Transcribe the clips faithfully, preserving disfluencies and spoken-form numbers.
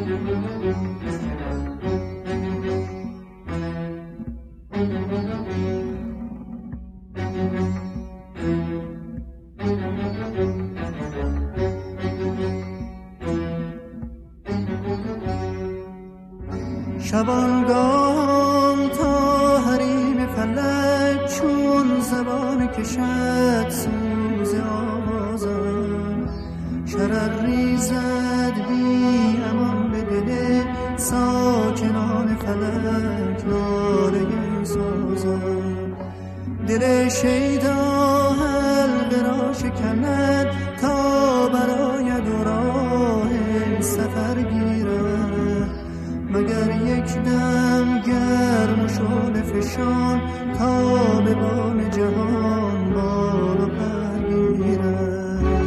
شبانگاه تا حریم فلک چون زبان کشد سوز آوازم، شرر ریزد بی امان به دل ساکنان فلک ناله سازم. دل شیدا حلقه را شکند تا براید و راه سفر گیرد، مگر یک دم گرم و شعله فشان تا به بام جهان بال و پر گیرد.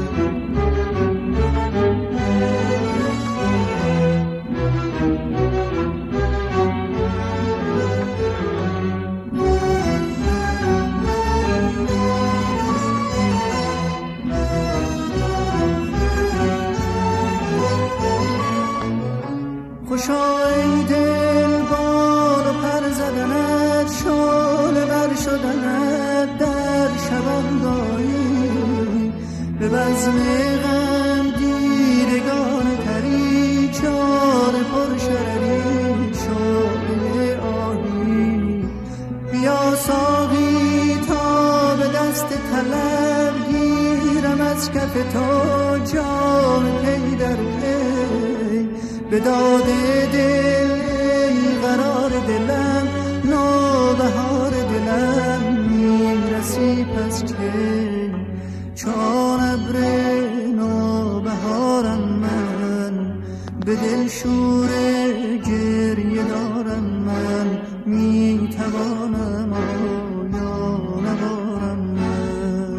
خوشا ای دل بال و پر زدنت، شعله بر شدنت در شبانگاهی، به بزم غم دیدگان تری چار پر شرری شعله آهی. بیا ساقی تا به دست طلب گیرم از کف تو جام پی در پی، به داد دل ای قرار دلم نوبهار دلم میرسی پس که چون ابر نوبهارم من، به دل شور گریه دارم من، میتوانم آیا ندارم من.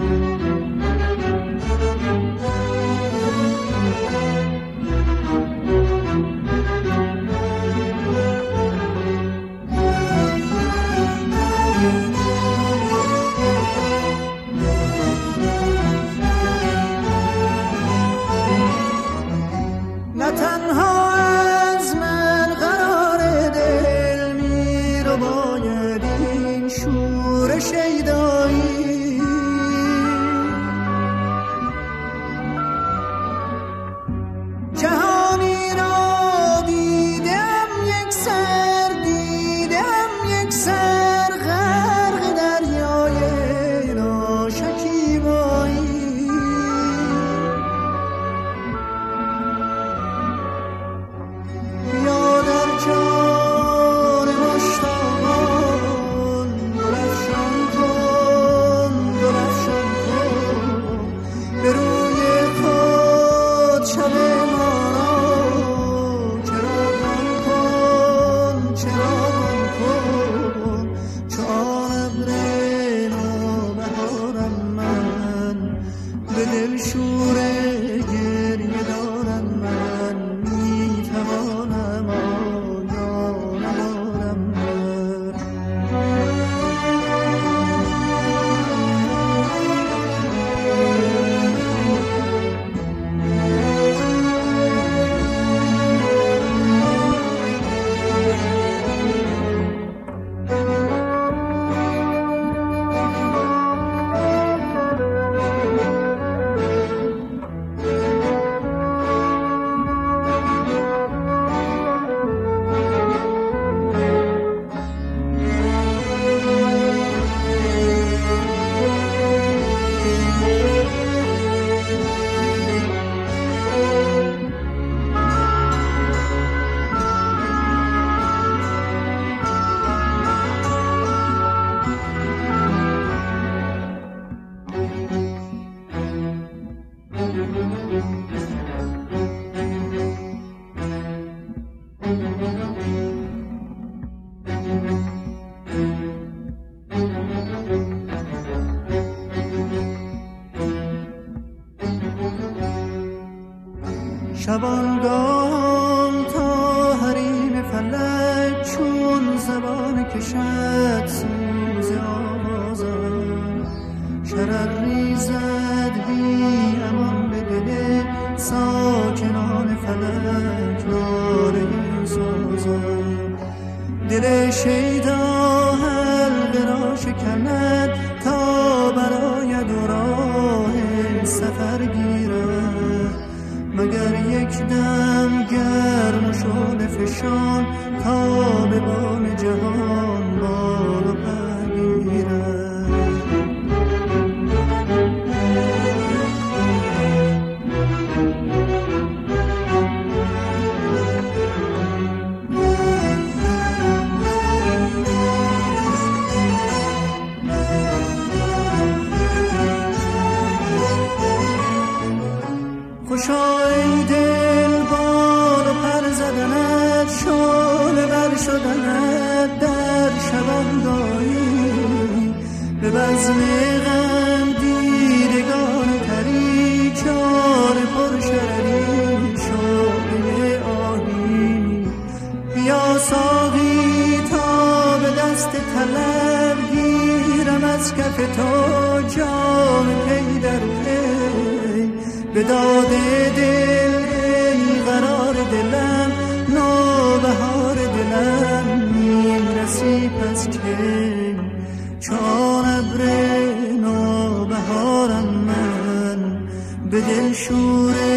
نه تنها از من قرار دل می رو باید این شور شیدایی، جهانی را دیدم یک سر، دیدم یک سر غرق دریای ناشکیبایی. شبانگاه تا حریم فلک چون زبان کشد سوز آوازم، شرر ریزد بی امان به دل ساکنان فلک ناله شیدا حلقه را شکند تا براید و راه سفر گیرد، مگر یک دم گرم و شعله فشان تا به بام جهان بالا پر گیرد. خوشا ای دل بال و پر زدنت، شعله ور شدنت در شباندایی، به بزم غم دیدگان تری چار پر شرری شعله آهی. بیا ساقی تا به دست طلب گیرم از کف تو جام پی در پی، به داد دل ای قرار دلم نوبهار دلم میرسی پس که چون ابر نوبهارم من به دل شور